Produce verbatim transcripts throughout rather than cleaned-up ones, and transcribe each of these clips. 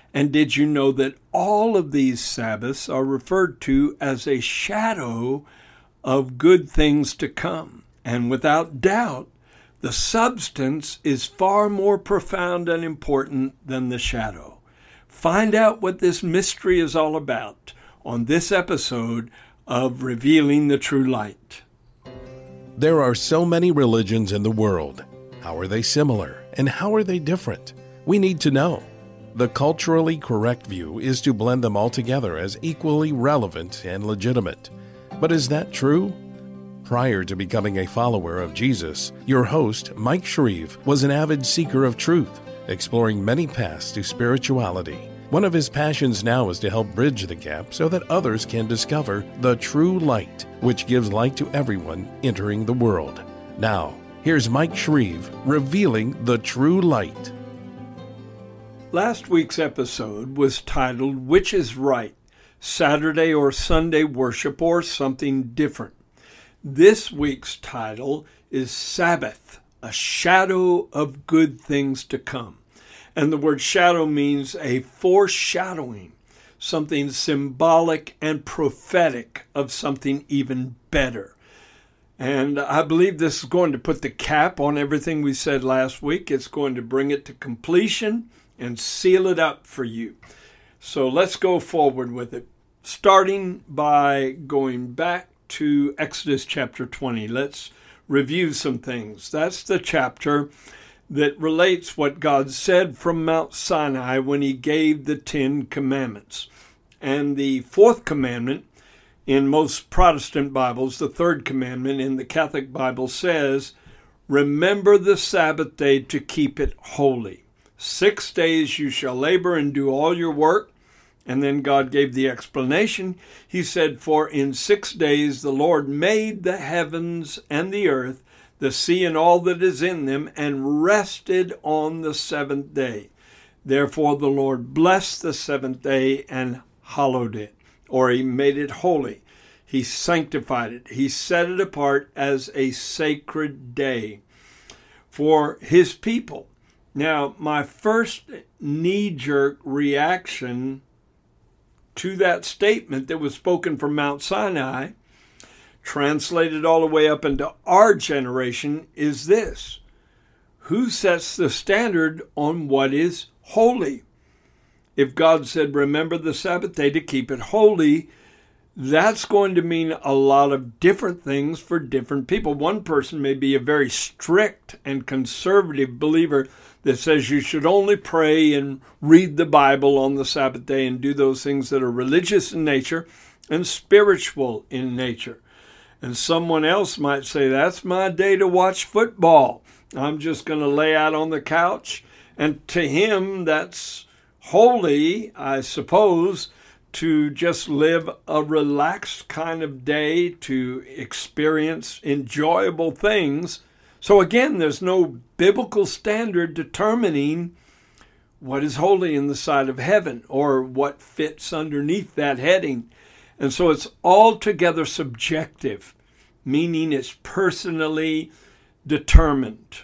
And did you know that all of these Sabbaths are referred to as a shadow of good things to come? And without doubt, the substance is far more profound and important than the shadow. Find out what this mystery is all about on this episode of Revealing the True Light. There are so many religions in the world. How are they similar and how are they different? We need to know. The culturally correct view is to blend them all together as equally relevant and legitimate. But is that true? Prior to becoming a follower of Jesus, your host, Mike Shreve, was an avid seeker of truth, exploring many paths to spirituality. One of his passions now is to help bridge the gap so that others can discover the true light, which gives light to everyone entering the world. Now, here's Mike Shreve revealing the true light. Last week's episode was titled, Which is Right? Saturday or Sunday Worship or Something Different. This week's title is Sabbath, a shadow of good things to come. And the word shadow means a foreshadowing, something symbolic and prophetic of something even better. And I believe this is going to put the cap on everything we said last week. It's going to bring it to completion and seal it up for you. So let's go forward with it, starting by going back to Exodus chapter twenty. Let's review some things. That's the chapter that relates what God said from Mount Sinai when he gave the Ten Commandments. And the fourth commandment in most Protestant Bibles, the third commandment in the Catholic Bible says, remember the Sabbath day to keep it holy. Six days you shall labor and do all your work. And then God gave the explanation. He said, for in six days the Lord made the heavens and the earth, the sea and all that is in them, and rested on the seventh day. Therefore the Lord blessed the seventh day and hallowed it, or he made it holy. He sanctified it. He set it apart as a sacred day for his people. Now, my first knee-jerk reaction to that statement that was spoken from Mount Sinai, translated all the way up into our generation, is this: who sets the standard on what is holy? If God said, remember the Sabbath day to keep it holy, that's going to mean a lot of different things for different people. One person may be a very strict and conservative believer that says you should only pray and read the Bible on the Sabbath day and do those things that are religious in nature and spiritual in nature. And someone else might say, that's my day to watch football. I'm just going to lay out on the couch. And to him, that's holy, I suppose, to just live a relaxed kind of day, to experience enjoyable things. So again, there's no biblical standard determining what is holy in the sight of heaven or what fits underneath that heading. And so it's altogether subjective, meaning it's personally determined.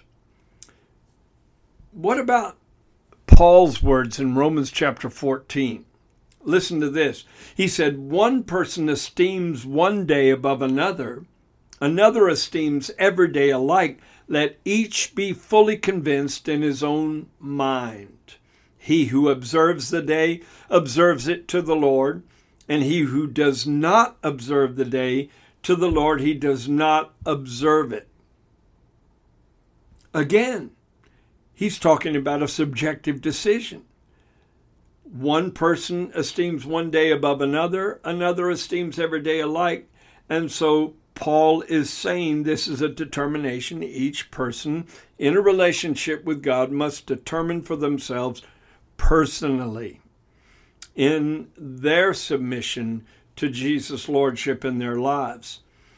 What about Paul's words in Romans chapter fourteen? Listen to this. He said, one person esteems one day above another, another esteems every day alike. Let each be fully convinced in his own mind. He who observes the day observes it to the Lord, and he who does not observe the day to the Lord, he does not observe it. Again, he's talking about a subjective decision. One person esteems one day above another, another esteems every day alike. And so Paul is saying this is a determination each person in a relationship with God must determine for themselves personally in their submission to Jesus' lordship in their lives.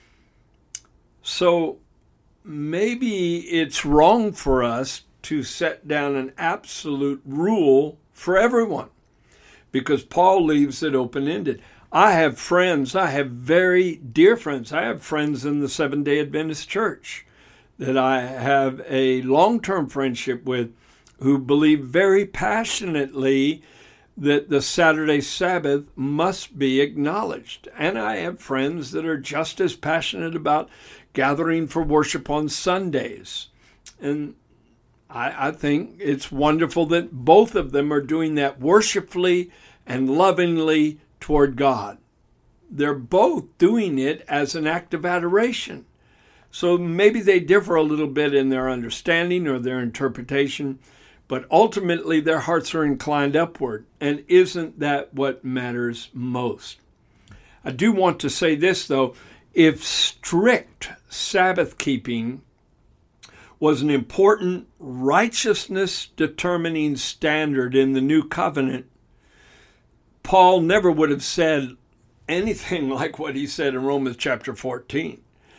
So maybe it's wrong for us to set down an absolute rule for everyone, because Paul leaves it open-ended. I have friends, I have very dear friends. I have friends in the Seventh-day Adventist Church that I have a long-term friendship with who believe very passionately that the Saturday Sabbath must be acknowledged. And I have friends that are just as passionate about gathering for worship on Sundays. And I, I think it's wonderful that both of them are doing that worshipfully and lovingly toward God. They're both doing it as an act of adoration. So maybe they differ a little bit in their understanding or their interpretation, but ultimately their hearts are inclined upward. And isn't that what matters most? I do want to say this, though. If strict Sabbath keeping was an important righteousness-determining standard in the New Covenant, Paul never would have said anything like what he said in Romans chapter fourteen.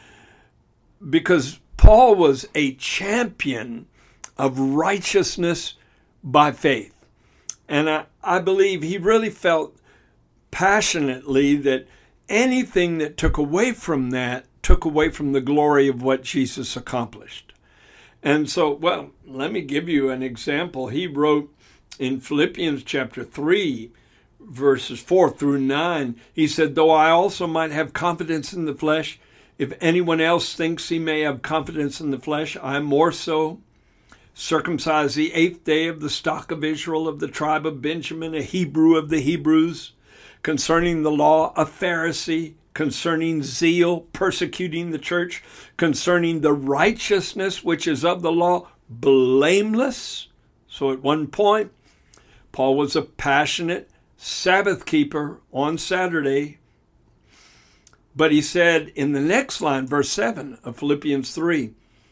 Because Paul was a champion of righteousness by faith. And I, I believe he really felt passionately that anything that took away from that took away from the glory of what Jesus accomplished. And so, well, let me give you an example. He wrote in Philippians chapter three, verses four through nine, he said, though I also might have confidence in the flesh, if anyone else thinks he may have confidence in the flesh, I more so. Circumcised the eighth day of the stock of Israel, of the tribe of Benjamin, a Hebrew of the Hebrews, concerning the law, a Pharisee, concerning zeal, persecuting the church, concerning the righteousness which is of the law, blameless. So at one point, Paul was a passionate Sabbath keeper on Saturday. But he said in the next line, verse seven of Philippians three,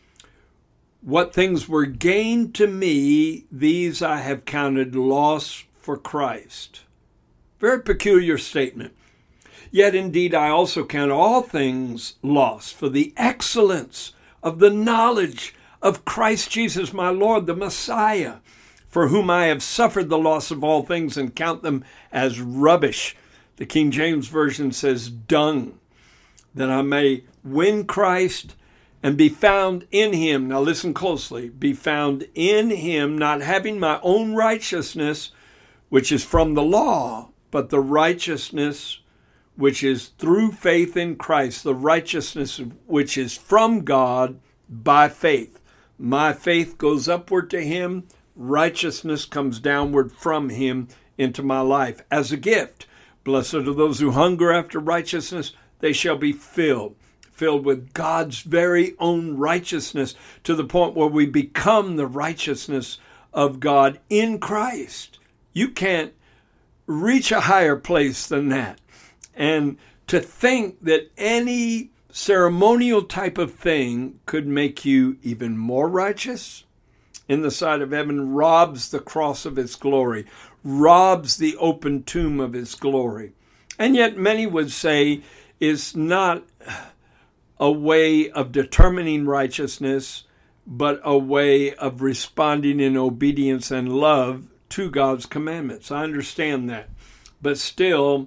what things were gained to me, these I have counted loss for Christ. Very peculiar statement. Yet indeed I also count all things loss for the excellence of the knowledge of Christ Jesus my Lord, the Messiah, for whom I have suffered the loss of all things and count them as rubbish. The King James Version says dung, that I may win Christ and be found in him. Now listen closely. Be found in him, not having my own righteousness, which is from the law, but the righteousness which is through faith in Christ, the righteousness which is from God by faith. My faith goes upward to him. Righteousness comes downward from him into my life as a gift. Blessed are those who hunger after righteousness. They shall be filled, filled with God's very own righteousness to the point where we become the righteousness of God in Christ. You can't reach a higher place than that. And to think that any ceremonial type of thing could make you even more righteous in the sight of heaven robs the cross of its glory, robs the open tomb of its glory. And yet many would say is not a way of determining righteousness, but a way of responding in obedience and love to God's commandments. I understand that. But still,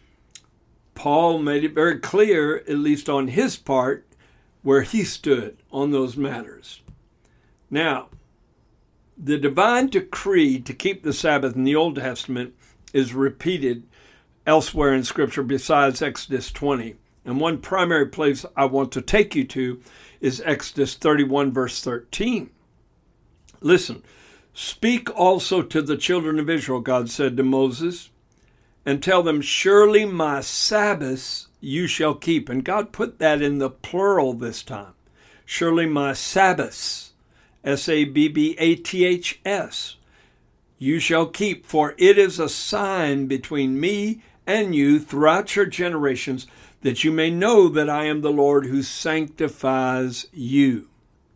Paul made it very clear, at least on his part, where he stood on those matters. Now, the divine decree to keep the Sabbath in the Old Testament is repeated elsewhere in Scripture besides Exodus twenty. And one primary place I want to take you to is Exodus thirty-one, verse thirteen. Listen, speak also to the children of Israel, God said to Moses, and tell them, surely my Sabbaths you shall keep. And God put that in the plural this time. Surely my Sabbaths, S A B B A T H S, you shall keep, for it is a sign between me and you throughout your generations, that you may know that I am the Lord who sanctifies you.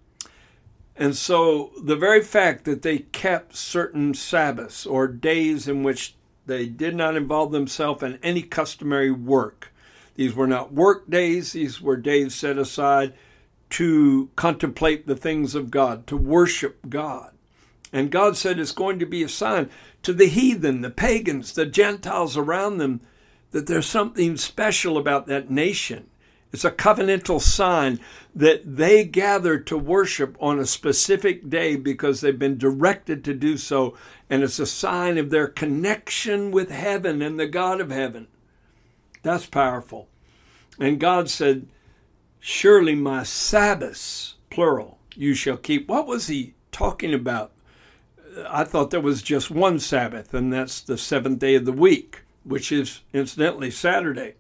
And so the very fact that they kept certain Sabbaths or days in which they did not involve themselves in any customary work. These were not work days. These were days set aside to contemplate the things of God, to worship God. And God said it's going to be a sign to the heathen, the pagans, the Gentiles around them, that there's something special about that nation. It's a covenantal sign that they gather to worship on a specific day because they've been directed to do so. And it's a sign of their connection with heaven and the God of heaven. That's powerful. And God said, surely my Sabbaths, plural, you shall keep. What was he talking about? I thought there was just one Sabbath, and that's the seventh day of the week, which is incidentally Saturday.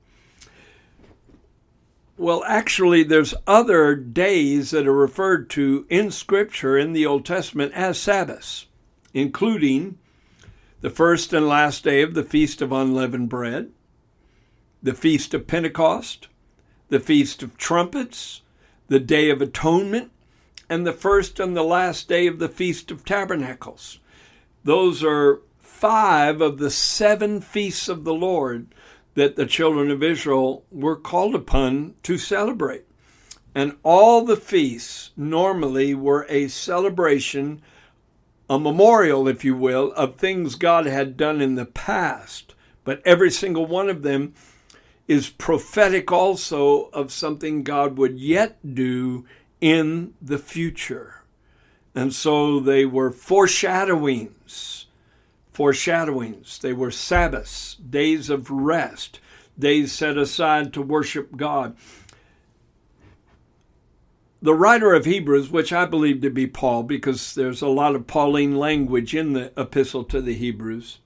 Well, actually, there's other days that are referred to in Scripture in the Old Testament as Sabbaths, including the first and last day of the Feast of Unleavened Bread, the Feast of Pentecost, the Feast of Trumpets, the Day of Atonement, and the first and the last day of the Feast of Tabernacles. Those are five of the seven feasts of the Lord that the children of Israel were called upon to celebrate. And all the feasts normally were a celebration, a memorial, if you will, of things God had done in the past. But every single one of them is prophetic also of something God would yet do in the future. And so they were foreshadowings. Foreshadowings. They were Sabbaths, days of rest, days set aside to worship God. The writer of Hebrews, which I believe to be Paul, because there's a lot of Pauline language in the epistle to the Hebrews,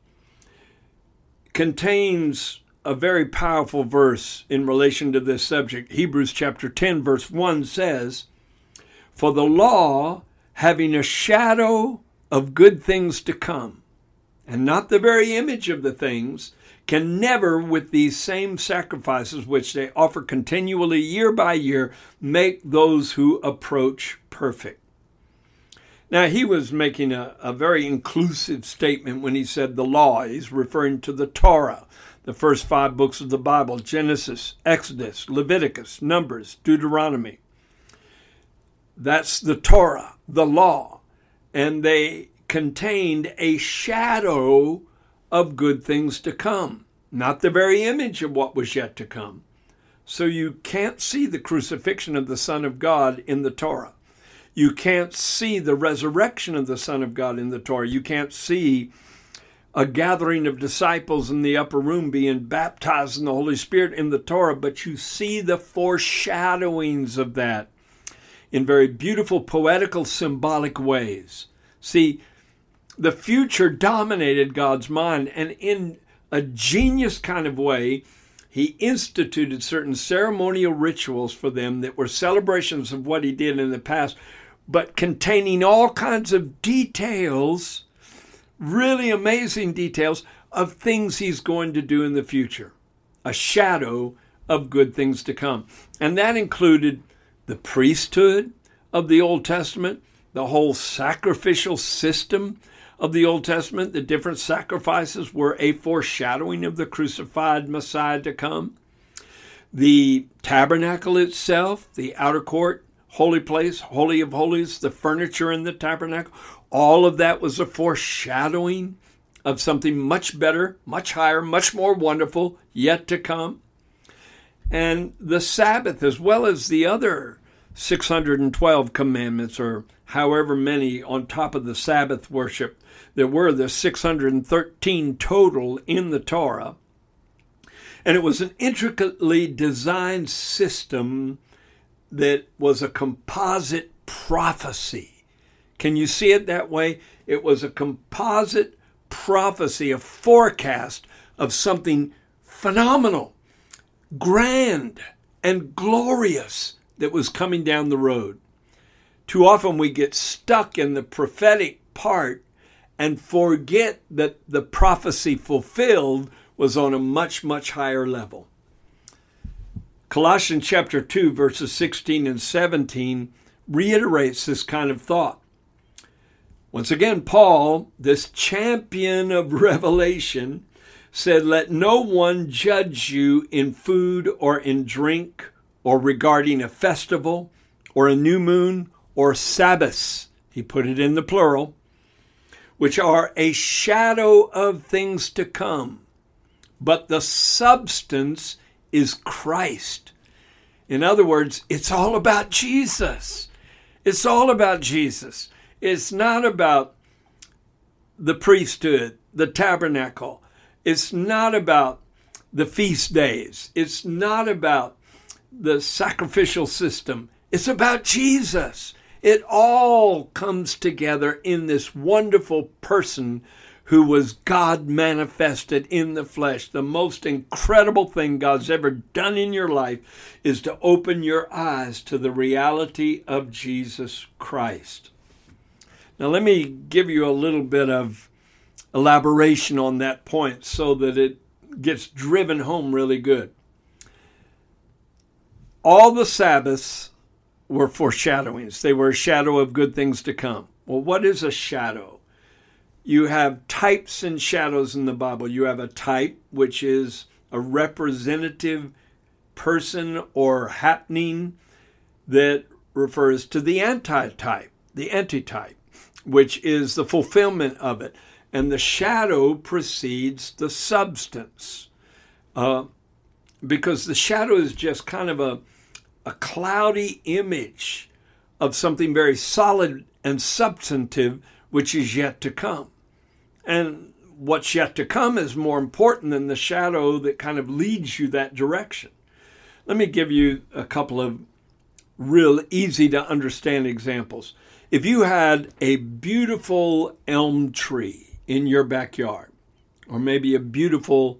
contains a very powerful verse in relation to this subject. Hebrews chapter ten, verse one says, "For the law, having a shadow of good things to come, and not the very image of the things, can never, with these same sacrifices which they offer continually year by year, make those who approach perfect." Now, he was making a, a very inclusive statement when he said the law. He's referring to the Torah, the first five books of the Bible: Genesis, Exodus, Leviticus, Numbers, Deuteronomy. That's the Torah, the law. And they contained a shadow of good things to come, not the very image of what was yet to come. So you can't see the crucifixion of the Son of God in the Torah. You can't see the resurrection of the Son of God in the Torah. You can't see a gathering of disciples in the upper room being baptized in the Holy Spirit in the Torah, but you see the foreshadowings of that in very beautiful, poetical, symbolic ways. See, the future dominated God's mind, and in a genius kind of way, he instituted certain ceremonial rituals for them that were celebrations of what he did in the past, but containing all kinds of details, really amazing details of things he's going to do in the future. A shadow of good things to come. And that included the priesthood of the Old Testament, the whole sacrificial system of the Old Testament. The different sacrifices were a foreshadowing of the crucified Messiah to come. The tabernacle itself, the outer court, holy place, holy of holies, the furniture in the tabernacle, all of that was a foreshadowing of something much better, much higher, much more wonderful yet to come. And the Sabbath, as well as the other six hundred twelve commandments, or however many on top of the Sabbath worship, there were the six hundred thirteen total in the Torah. And it was an intricately designed system that was a composite prophecy. Can you see it that way? It was a composite prophecy, a forecast of something phenomenal, grand, and glorious that was coming down the road. Too often we get stuck in the prophetic part and forget that the prophecy fulfilled was on a much, much higher level. Colossians chapter two, verses sixteen and seventeen reiterates this kind of thought. Once again, Paul, this champion of revelation, said, "Let no one judge you in food or in drink, or regarding a festival, or a new moon, or Sabbaths," he put it in the plural, "which are a shadow of things to come, but the substance is Christ." In other words, it's all about Jesus. It's all about Jesus. It's not about the priesthood, the tabernacle. It's not about the feast days. It's not about the sacrificial system. It's about Jesus. It all comes together in this wonderful person who was God manifested in the flesh. The most incredible thing God's ever done in your life is to open your eyes to the reality of Jesus Christ. Now, let me give you a little bit of elaboration on that point so that it gets driven home really good. All the Sabbaths were foreshadowings. They were a shadow of good things to come. Well, what is a shadow? You have types and shadows in the Bible. You have a type, which is a representative person or happening that refers to the antitype, the antitype, which is the fulfillment of it. And the shadow precedes the substance. Uh, because the shadow is just kind of a, a cloudy image of something very solid and substantive, which is yet to come. And what's yet to come is more important than the shadow that kind of leads you that direction. Let me give you a couple of real easy to understand examples. If you had a beautiful elm tree in your backyard, or maybe a beautiful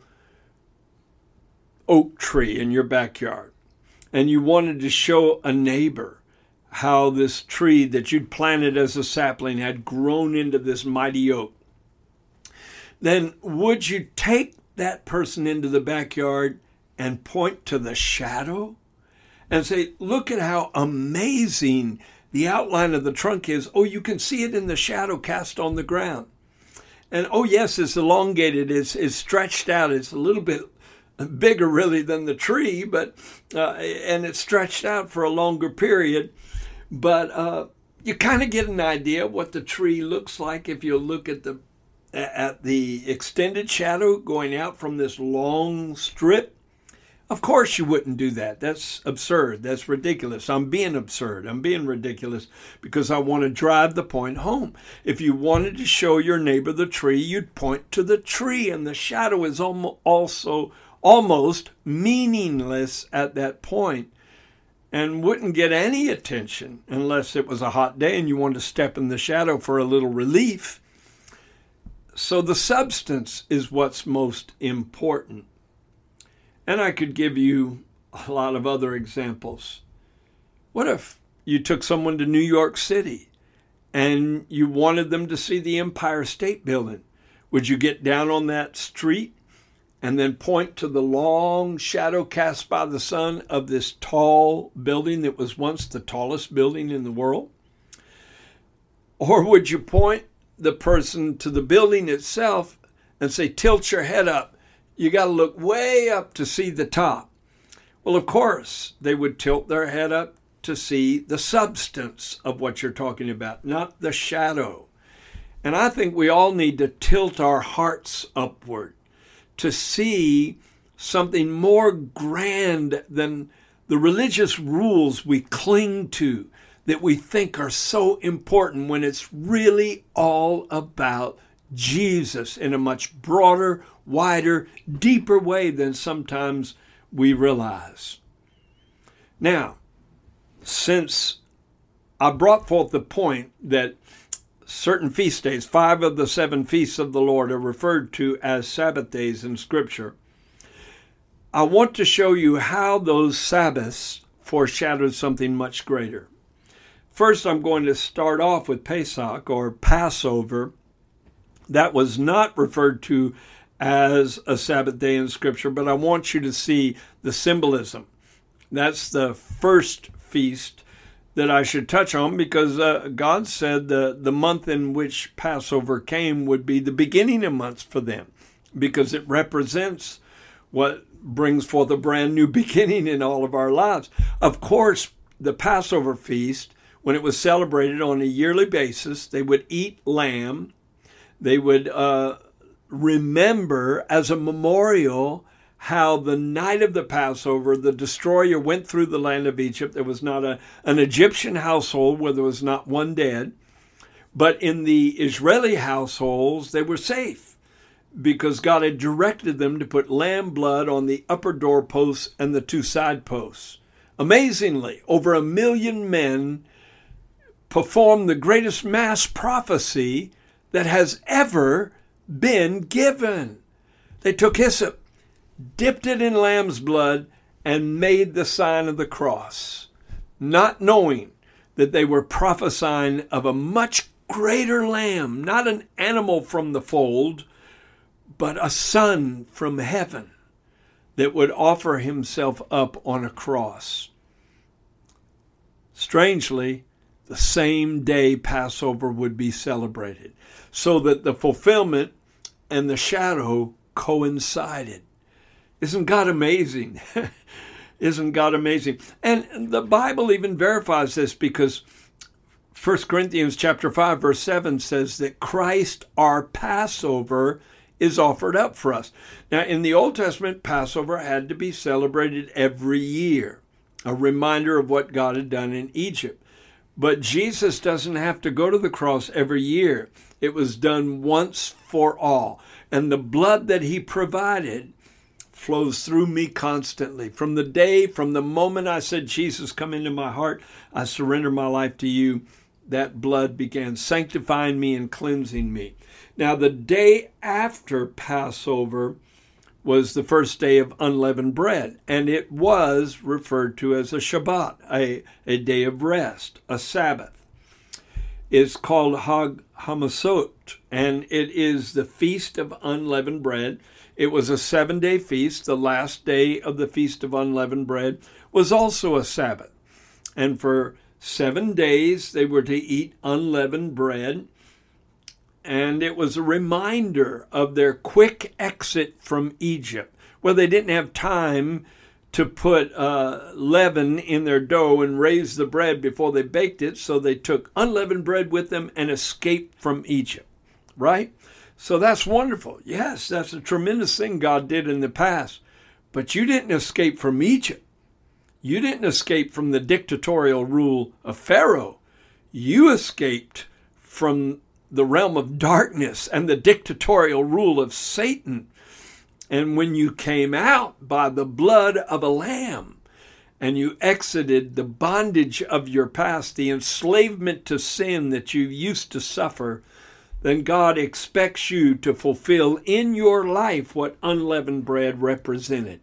oak tree in your backyard, and you wanted to show a neighbor how this tree that you'd planted as a sapling had grown into this mighty oak, then would you take that person into the backyard and point to the shadow and say, look at how amazing the outline of the trunk is. Oh, you can see it in the shadow cast on the ground. And oh, yes, it's elongated, it's, it's stretched out, it's a little bit bigger really than the tree, but uh, and it's stretched out for a longer period. But uh, you kind of get an idea of what the tree looks like if you look at the at the extended shadow going out from this long strip. Of course you wouldn't do that. That's absurd. That's ridiculous. I'm being absurd. I'm being ridiculous because I want to drive the point home. If you wanted to show your neighbor the tree, you'd point to the tree, and the shadow is also almost meaningless at that point and wouldn't get any attention unless it was a hot day and you wanted to step in the shadow for a little relief. So the substance is what's most important. And I could give you a lot of other examples. What if you took someone to New York City and you wanted them to see the Empire State Building? Would you get down on that street and then point to the long shadow cast by the sun of this tall building that was once the tallest building in the world? Or would you point the person to the building itself and say, tilt your head up? You got to look way up to see the top. Well, of course, they would tilt their head up to see the substance of what you're talking about, not the shadow. And I think we all need to tilt our hearts upward to see something more grand than the religious rules we cling to that we think are so important when it's really all about Jesus in a much broader, wider, deeper way than sometimes we realize. Now, since I brought forth the point that certain feast days, five of the seven feasts of the Lord, are referred to as Sabbath days in Scripture, I want to show you how those Sabbaths foreshadowed something much greater. First, I'm going to start off with Pesach, or Passover. That was not referred to as a Sabbath day in Scripture, but I want you to see the symbolism. That's the first feast that I should touch on because uh, God said the, the month in which Passover came would be the beginning of months for them because it represents what brings forth a brand new beginning in all of our lives. Of course, the Passover feast, when it was celebrated on a yearly basis, they would eat lamb. They would uh, remember as a memorial how the night of the Passover, the destroyer went through the land of Egypt. There was not a, an Egyptian household where there was not one dead. But in the Israeli households, they were safe because God had directed them to put lamb blood on the upper doorposts and the two side posts. Amazingly, over a million men performed the greatest mass prophecy that has ever been given. They took hyssop, dipped it in lamb's blood, and made the sign of the cross, not knowing that they were prophesying of a much greater lamb, not an animal from the fold, but a son from heaven that would offer himself up on a cross. Strangely, the same day Passover would be celebrated, so that the fulfillment and the shadow coincided. Isn't God amazing? Isn't God amazing? And the Bible even verifies this, because First Corinthians chapter five, verse seven says that Christ, our Passover, is offered up for us. Now, in the Old Testament, Passover had to be celebrated every year, a reminder of what God had done in Egypt. But Jesus doesn't have to go to the cross every year. It was done once for all. And the blood that he provided flows through me constantly. From the day, from the moment I said, Jesus, come into my heart, I surrender my life to you, that blood began sanctifying me and cleansing me. Now, the day after Passover was the first day of unleavened bread, and it was referred to as a Shabbat, a, a day of rest, a Sabbath. It's called Hag Hamasot, and it is the Feast of Unleavened Bread. It was a seven-day feast. The last day of the Feast of Unleavened Bread was also a Sabbath. And for seven days they were to eat unleavened bread, and it was a reminder of their quick exit from Egypt, where they didn't have time to put uh, leaven in their dough and raise the bread before they baked it, so they took unleavened bread with them and escaped from Egypt, right? So that's wonderful. Yes, that's a tremendous thing God did in the past. But you didn't escape from Egypt. You didn't escape from the dictatorial rule of Pharaoh. You escaped from the realm of darkness and the dictatorial rule of Satan. And when you came out by the blood of a lamb and you exited the bondage of your past, the enslavement to sin that you used to suffer, then God expects you to fulfill in your life what unleavened bread represented.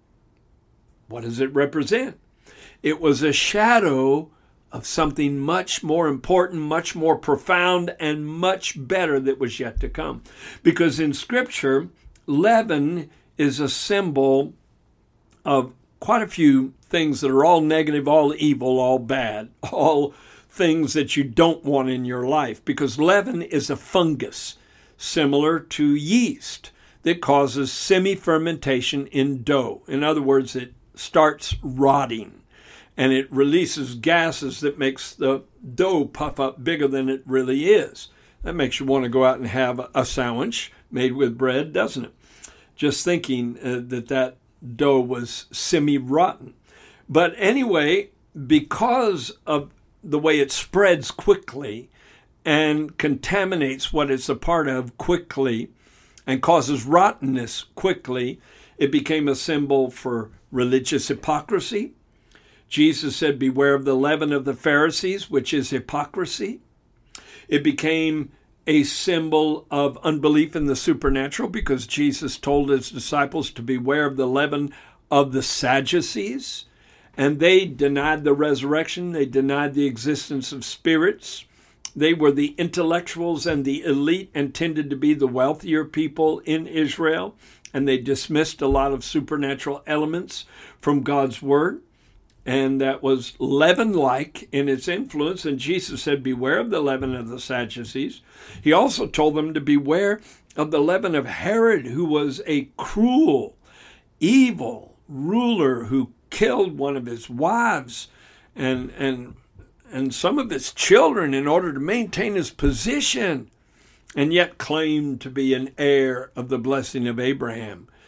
What does it represent? It was a shadow of something much more important, much more profound, and much better that was yet to come. Because in Scripture, leaven is a symbol of quite a few things that are all negative, all evil, all bad, all things that you don't want in your life. Because leaven is a fungus similar to yeast that causes semi-fermentation in dough. In other words, it starts rotting, and it releases gases that makes the dough puff up bigger than it really is. That makes you want to go out and have a sandwich made with bread, doesn't it? Just thinking uh, that that dough was semi-rotten. But anyway, because of the way it spreads quickly and contaminates what it's a part of quickly and causes rottenness quickly, it became a symbol for religious hypocrisy. Jesus said, beware of the leaven of the Pharisees, which is hypocrisy. It became a symbol of unbelief in the supernatural because Jesus told his disciples to beware of the leaven of the Sadducees. And they denied the resurrection. They denied the existence of spirits. They were the intellectuals and the elite and tended to be the wealthier people in Israel. And they dismissed a lot of supernatural elements from God's word. And that was leaven-like in its influence. And Jesus said, beware of the leaven of the Sadducees. He also told them to beware of the leaven of Herod, who was a cruel, evil ruler who killed one of his wives and and and some of his children in order to maintain his position, and yet claimed to be an heir of the blessing of Abraham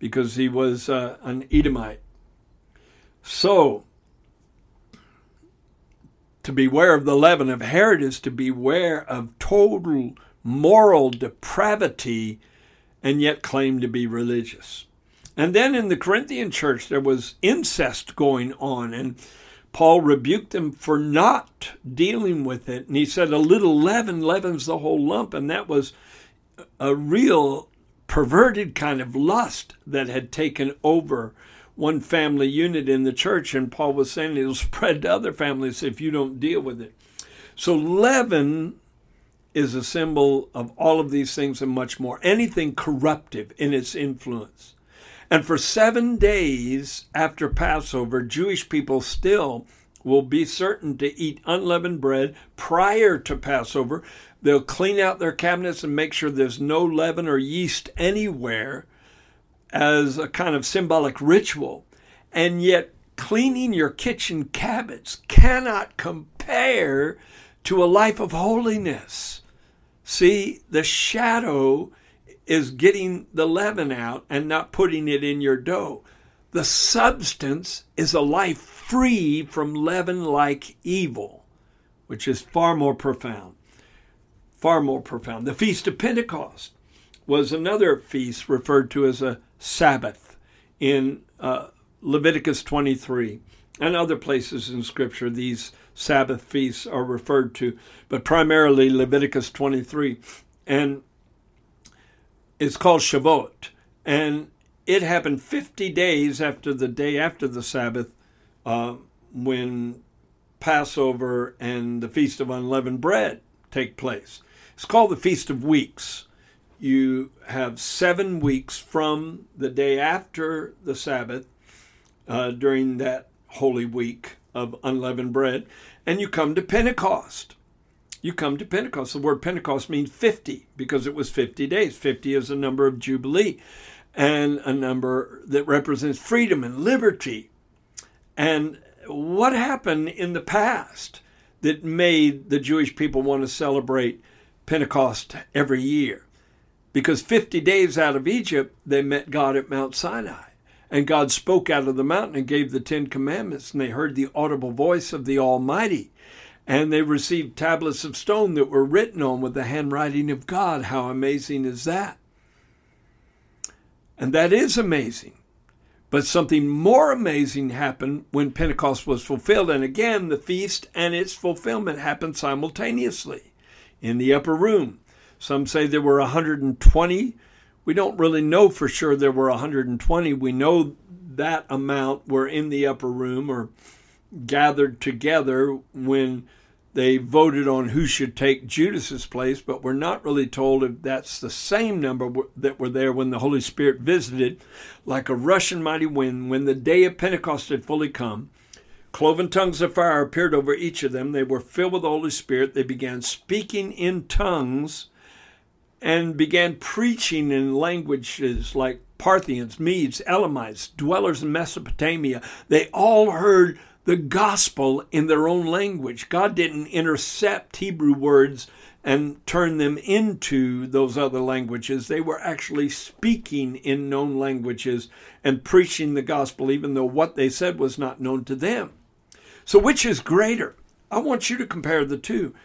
because he was uh, an Edomite. So, to beware of the leaven of Herod is to beware of total moral depravity and yet claim to be religious. And then in the Corinthian church, there was incest going on, and Paul rebuked them for not dealing with it. And he said, a little leaven leavens the whole lump. And that was a real perverted kind of lust that had taken over one family unit in the church. And Paul was saying it'll spread to other families if you don't deal with it. So leaven is a symbol of all of these things and much more. Anything corruptive in its influence. And for seven days after Passover, Jewish people still will be certain to eat unleavened bread prior to Passover. They'll clean out their cabinets and make sure there's no leaven or yeast anywhere as a kind of symbolic ritual. And yet cleaning your kitchen cabinets cannot compare to a life of holiness. See, the shadow is getting the leaven out and not putting it in your dough. The substance is a life free from leaven-like evil, which is far more profound. Far more profound. The Feast of Pentecost was another feast referred to as a Sabbath in uh, Leviticus twenty-three and other places in Scripture. These Sabbath feasts are referred to, but primarily Leviticus twenty-three. And it's called Shavuot, and it happened fifty days after the day after the Sabbath, uh, when Passover and the Feast of Unleavened Bread take place. It's called the Feast of Weeks. You have seven weeks from the day after the Sabbath uh, during that Holy Week of Unleavened Bread, and you come to Pentecost. You come to Pentecost. The word Pentecost means fifty because it was fifty days. fifty is a number of Jubilee and a number that represents freedom and liberty. And what happened in the past that made the Jewish people want to celebrate Pentecost every year? Because fifty days out of Egypt, they met God at Mount Sinai. And God spoke out of the mountain and gave the Ten Commandments, and they heard the audible voice of the Almighty. And they received tablets of stone that were written on with the handwriting of God. How amazing is that? And that is amazing. But something more amazing happened when Pentecost was fulfilled. And again, the feast and its fulfillment happened simultaneously in the upper room. Some say there were one hundred twenty. We don't really know for sure there were one hundred twenty. We know that amount were in the upper room or gathered together when they voted on who should take Judas's place, but we're not really told if that's the same number that were there when the Holy Spirit visited like a rushing mighty wind. When the day of Pentecost had fully come, cloven tongues of fire appeared over each of them. They were filled with the Holy Spirit. They began speaking in tongues and began preaching in languages like Parthians, Medes, Elamites, dwellers in Mesopotamia. They all heard the gospel in their own language. God didn't intercept Hebrew words and turn them into those other languages. They were actually speaking in known languages and preaching the gospel, even though what they said was not known to them. So which is greater? I want you to compare the two.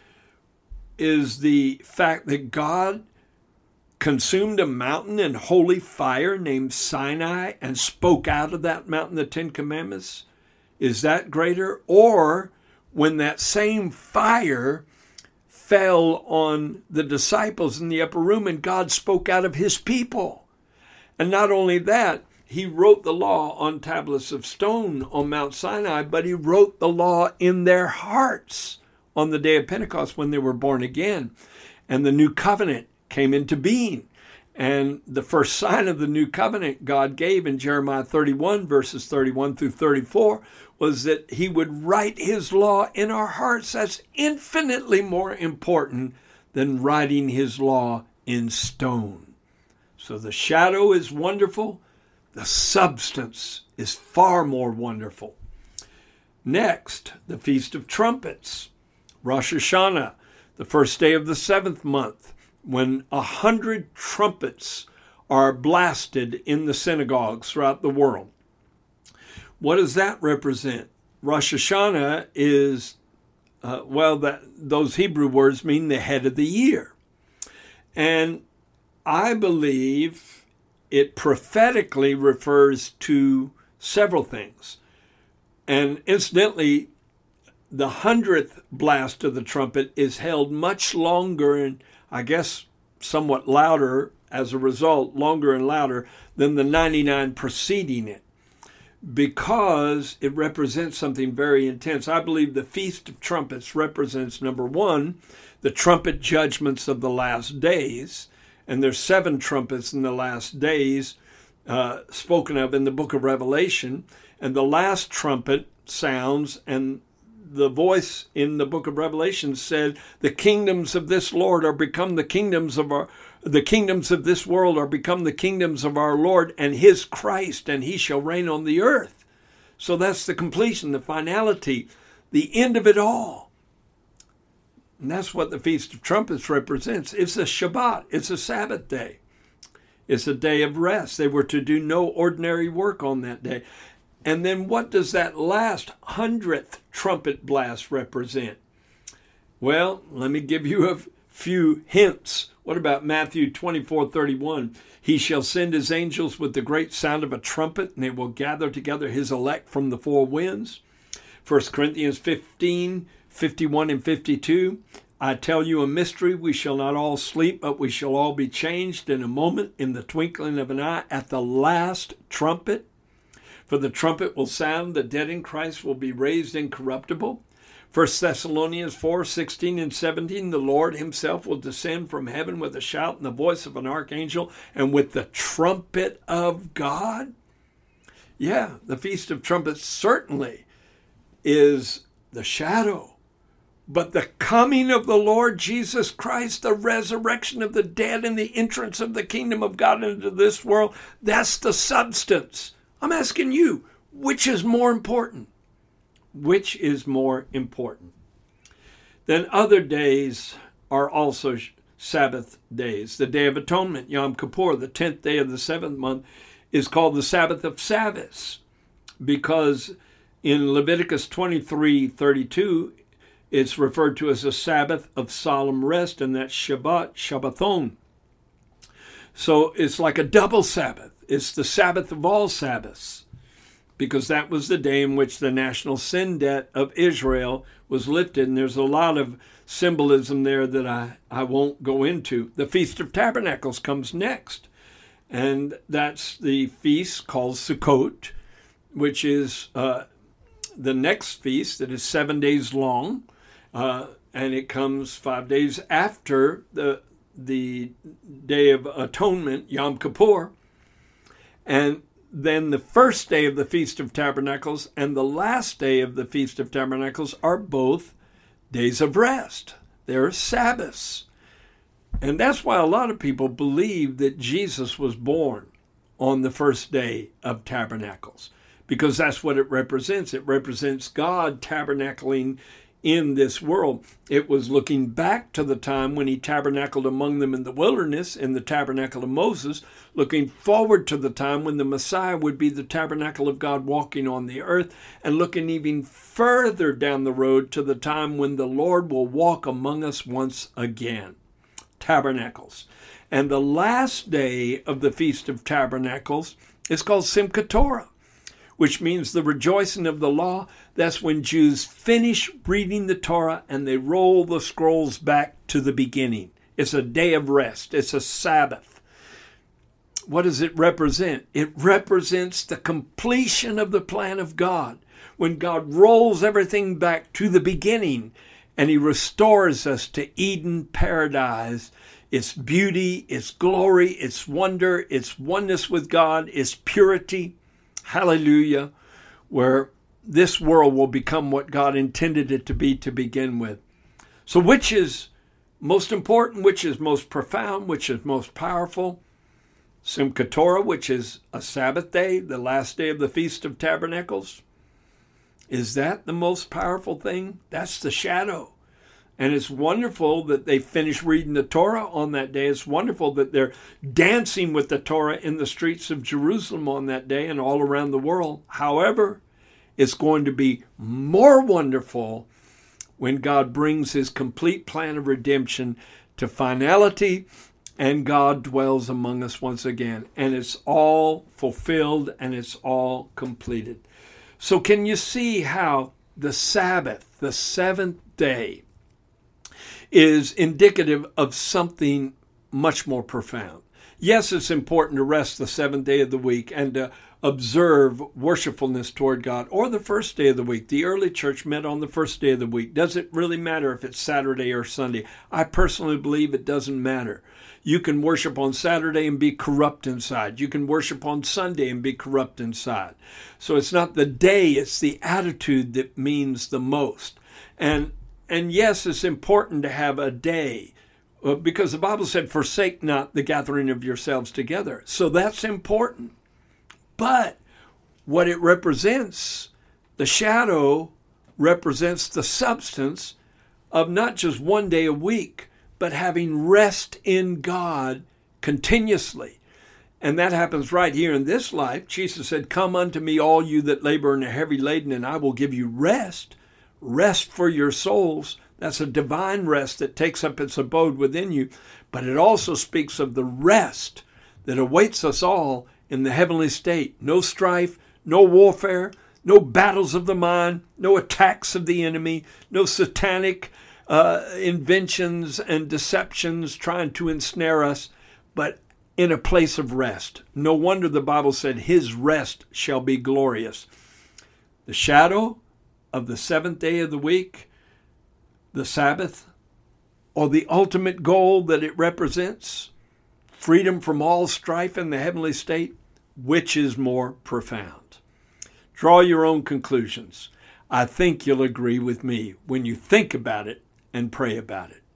Is the fact that God consumed a mountain in holy fire named Sinai and spoke out of that mountain the Ten Commandments? Is that greater? Or when that same fire fell on the disciples in the upper room and God spoke out of his people. And not only that, he wrote the law on tablets of stone on Mount Sinai, but he wrote the law in their hearts on the day of Pentecost when they were born again. And the new covenant came into being. And the first sign of the new covenant God gave in Jeremiah thirty-one, verses thirty-one through thirty-four, was that he would write his law in our hearts. That's infinitely more important than writing his law in stone. So the shadow is wonderful. The substance is far more wonderful. Next, the Feast of Trumpets, Rosh Hashanah, the first day of the seventh month, when a hundred trumpets are blasted in the synagogues throughout the world. What does that represent? Rosh Hashanah is, uh, well, that those Hebrew words mean the head of the year. And I believe it prophetically refers to several things. And incidentally, the hundredth blast of the trumpet is held much longer and I guess somewhat louder as a result, longer and louder than the ninety-nine preceding it, because it represents something very intense. I believe the Feast of Trumpets represents, number one, the trumpet judgments of the last days, and there's seven trumpets in the last days uh, spoken of in the book of Revelation, and the last trumpet sounds, and the voice in the book of Revelation said, the kingdoms of this Lord are become the kingdoms of our, the kingdoms of this world are become the kingdoms of our Lord and his Christ, and he shall reign on the earth. So that's the completion, the finality, the end of it all. And that's what the Feast of Trumpets represents. It's a Shabbat. It's a Sabbath day. It's a day of rest. They were to do no ordinary work on that day. And then what does that last hundredth trumpet blast represent? Well, let me give you a few hints. What about Matthew twenty-four thirty-one? He shall send his angels with the great sound of a trumpet, and they will gather together his elect from the four winds. First Corinthians fifteen fifty-one and fifty-two. I tell you a mystery, we shall not all sleep, but we shall all be changed in a moment, in the twinkling of an eye, at the last trumpet. For the trumpet will sound, the dead in Christ will be raised incorruptible. First Thessalonians four sixteen and seventeen, the Lord himself will descend from heaven with a shout and the voice of an archangel and with the trumpet of God. Yeah, the Feast of Trumpets certainly is the shadow. But the coming of the Lord Jesus Christ, the resurrection of the dead and the entrance of the kingdom of God into this world, that's the substance. I'm asking you, which is more important? Which is more important? Then other days are also Sabbath days. The Day of Atonement, Yom Kippur, the tenth day of the seventh month, is called the Sabbath of Sabbaths, because in Leviticus twenty-three thirty-two, it's referred to as a Sabbath of solemn rest, and that's Shabbat, Shabbathon. So it's like a double Sabbath. It's the Sabbath of all Sabbaths, because that was the day in which the national sin debt of Israel was lifted. And there's a lot of symbolism there that I, I won't go into. The Feast of Tabernacles comes next. And that's the feast called Sukkot, which is uh, the next feast that is seven days long. Uh, and it comes five days after the, the Day of Atonement, Yom Kippur. And then the first day of the Feast of Tabernacles and the last day of the Feast of Tabernacles are both days of rest. They're Sabbaths. And that's why a lot of people believe that Jesus was born on the first day of Tabernacles, because that's what it represents. It represents God tabernacling in this world. It was looking back to the time when he tabernacled among them in the wilderness, in the tabernacle of Moses, looking forward to the time when the Messiah would be the tabernacle of God walking on the earth, and looking even further down the road to the time when the Lord will walk among us once again. Tabernacles. And the last day of the Feast of Tabernacles is called Simchat Torah, which means the rejoicing of the law. That's when Jews finish reading the Torah and they roll the scrolls back to the beginning. It's a day of rest. It's a Sabbath. What does it represent? It represents the completion of the plan of God, when God rolls everything back to the beginning and he restores us to Eden paradise. Its beauty, its glory, its wonder, its oneness with God, its purity. Hallelujah, where this world will become what God intended it to be to begin with. So which is most important, which is most profound, which is most powerful? Simchat Torah, which is a Sabbath day, the last day of the Feast of Tabernacles. Is that the most powerful thing? That's the shadow. And it's wonderful that they finish reading the Torah on that day. It's wonderful that they're dancing with the Torah in the streets of Jerusalem on that day and all around the world. However, it's going to be more wonderful when God brings his complete plan of redemption to finality and God dwells among us once again. And it's all fulfilled and it's all completed. So can you see how the Sabbath, the seventh day, is indicative of something much more profound? Yes, it's important to rest the seventh day of the week and to observe worshipfulness toward God, or the first day of the week. The early church met on the first day of the week. Does it really matter if it's Saturday or Sunday? I personally believe it doesn't matter. You can worship on Saturday and be corrupt inside. You can worship on Sunday and be corrupt inside. So it's not the day, it's the attitude that means the most. And and yes, it's important to have a day, because the Bible said, forsake not the gathering of yourselves together. So that's important. But what it represents, the shadow represents the substance of not just one day a week, but having rest in God continuously. And that happens right here in this life. Jesus said, come unto me, all you that labor and are heavy laden, and I will give you rest. Rest for your souls. That's a divine rest that takes up its abode within you. But it also speaks of the rest that awaits us all in the heavenly state. No strife, no warfare, no battles of the mind, no attacks of the enemy, no satanic uh, inventions and deceptions trying to ensnare us, but in a place of rest. No wonder the Bible said, his rest shall be glorious. The shadow of the seventh day of the week, the Sabbath, or the ultimate goal that it represents, freedom from all strife in the heavenly state, which is more profound? Draw your own conclusions. I think you'll agree with me when you think about it and pray about it.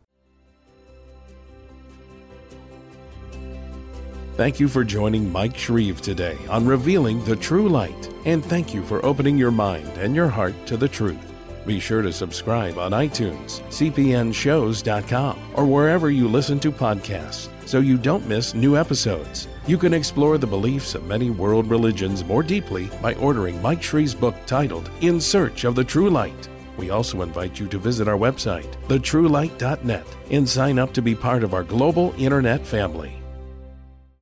Thank you for joining Mike Shreve today on Revealing the True Light, and thank you for opening your mind and your heart to the truth. Be sure to subscribe on iTunes, c p n shows dot com, or wherever you listen to podcasts so you don't miss new episodes. You can explore the beliefs of many world religions more deeply by ordering Mike Shreve's book titled In Search of the True Light. We also invite you to visit our website, the true light dot net, and sign up to be part of our global internet family.